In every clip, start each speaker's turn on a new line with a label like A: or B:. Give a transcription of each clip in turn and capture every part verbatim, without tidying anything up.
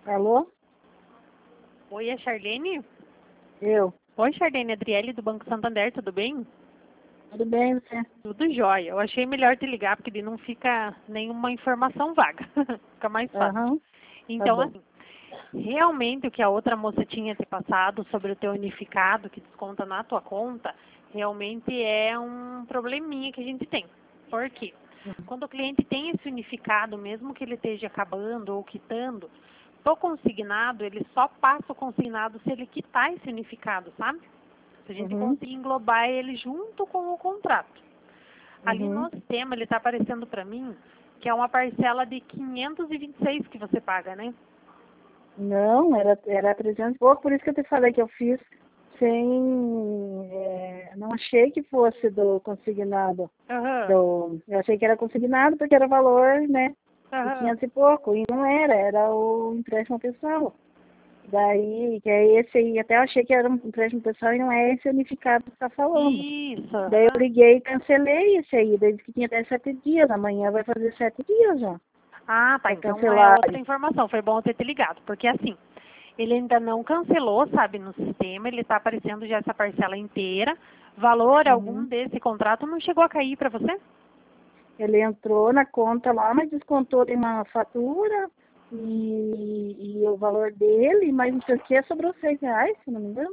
A: Alô?
B: Oi, é Charlene?
A: Eu.
B: Oi, Charlene, Adriele do Banco Santander, tudo bem?
A: Tudo bem, você?
B: Tudo jóia. Eu achei melhor te ligar, porque daí não fica nenhuma informação vaga. Fica mais fácil.
A: Aham. Tá
B: Então,
A: bom.
B: assim, realmente o que a outra moça tinha te passado sobre o teu unificado que desconta na tua conta, realmente é um probleminha que a gente tem. Por quê? Quando o cliente tem esse unificado, mesmo que ele esteja acabando ou quitando, o consignado, ele só passa o consignado se ele quitar esse unificado, sabe? Se a gente
A: Uhum.
B: conseguir englobar ele junto com o contrato. Ali
A: Uhum.
B: no sistema, ele está aparecendo para mim que é uma parcela de quinhentos e vinte e seis que você paga, né?
A: Não, era, era trezentos e pouco, por isso que eu te falei que eu fiz sem... é, não achei que fosse do consignado.
B: Aham,
A: Do, eu achei que era consignado porque era valor, né, de
B: aham.
A: quinhentos e pouco. E não era, era o empréstimo pessoal. Daí, que é esse aí, até eu achei que era um empréstimo pessoal e não é esse unificado que está falando.
B: Isso,
A: Daí eu
B: aham.
A: liguei e cancelei esse aí, daí disse que tinha até sete dias, amanhã vai fazer sete dias já.
B: Ah, tá.
A: Para
B: Então é
A: cancelar.
B: outra informação. Foi bom ter te ligado. Porque assim, ele ainda não cancelou, sabe, no sistema. Ele está aparecendo já essa parcela inteira. Valor algum
A: Uhum.
B: desse contrato não chegou a cair para você?
A: Ele entrou na conta lá, mas descontou de uma fatura e, e o valor dele, mas não sei o que, sobrou seis reais, se não me engano.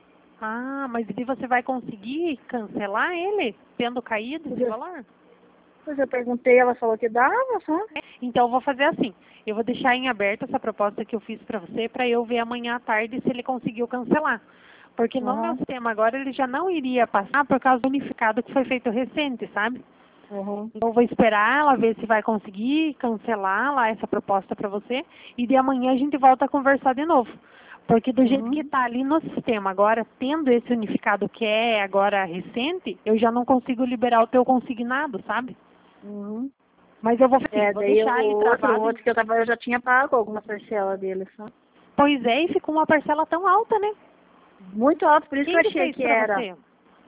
B: Ah, mas e você vai conseguir cancelar ele, tendo caído
A: Pois
B: esse
A: eu,
B: valor?
A: pois eu perguntei, ela falou que dava, sabe?
B: Então eu vou fazer assim. Eu vou deixar em aberto essa proposta que eu fiz para você para eu ver amanhã à tarde se ele conseguiu cancelar. Porque no meu
A: Uhum,
B: sistema agora ele já não iria passar por causa do unificado que foi feito recente, sabe?
A: uhum,
B: Então eu vou esperar ela ver se vai conseguir cancelar lá essa proposta para você e de amanhã a gente volta a conversar de novo. Porque do jeito que
A: uhum.
B: está ali no sistema agora, tendo esse unificado que é agora recente, eu já não consigo liberar o teu consignado, sabe?
A: Uhum.
B: Mas eu vou, sim,
A: É,
B: vou
A: daí o
B: deixar aí
A: outro, o
B: travado.
A: outro que eu tava, eu já tinha pago alguma parcela dele, sabe?
B: Pois é, e ficou uma parcela tão alta, né?
A: Muito alto, por isso que eu
B: Quem que
A: achei
B: fez
A: que
B: pra
A: era.
B: você?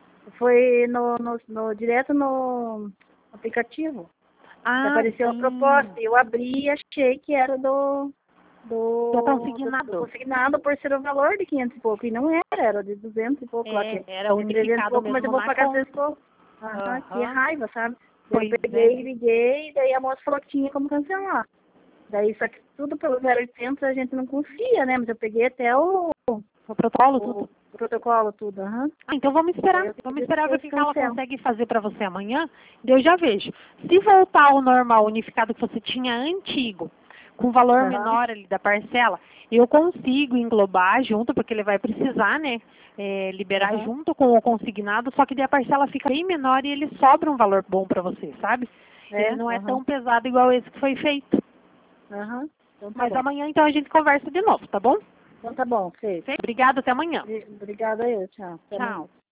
A: Foi no, no, no direto no aplicativo. Que
B: Ah,
A: apareceu a proposta.
B: sim.
A: Eu abri e achei que era do,
B: Do
A: do, do, do
B: consignado.
A: consignado por ser o valor de quinhentos e pouco. E não era, era de duzentos e pouco lá, que
B: É,
A: é
B: era
A: de trezentos e
B: unificado
A: pouco, mas eu
B: mesmo
A: vou
B: na
A: pagar trezentos e
B: conta.
A: pouco. Aham, que
B: Aham.
A: raiva, sabe? Daí eu
B: Pois é.
A: peguei, liguei, daí a moça falou que tinha como cancelar. Daí, só que tudo pelo zero oitocentos a gente não confia, né? Mas eu peguei até o,
B: O protocolo,
A: o
B: tudo.
A: protocolo, tudo, aham.
B: Ah, então vamos
A: Daí
B: esperar.
A: eu
B: Vamos
A: acredito
B: esperar
A: que
B: ver o
A: eles
B: que que ela
A: cancelam.
B: consegue fazer pra você amanhã. Daí eu já vejo. Se voltar ao normal, unificado que você tinha antigo, com valor
A: Aham,
B: menor ali da parcela, eu consigo englobar junto, porque ele vai precisar, né? é, liberar
A: aham.
B: junto com o consignado, só que daí a parcela fica bem menor e ele sobra um valor bom pra você, sabe?
A: É,
B: Ele não é
A: aham,
B: tão pesado igual esse que foi feito.
A: aham. Então tá
B: Mas
A: bom.
B: amanhã então a gente conversa de novo, tá bom?
A: Então tá bom, feito.
B: Obrigada, até amanhã.
A: Obrigada eu, tchau. Até amanhã.
B: Tchau.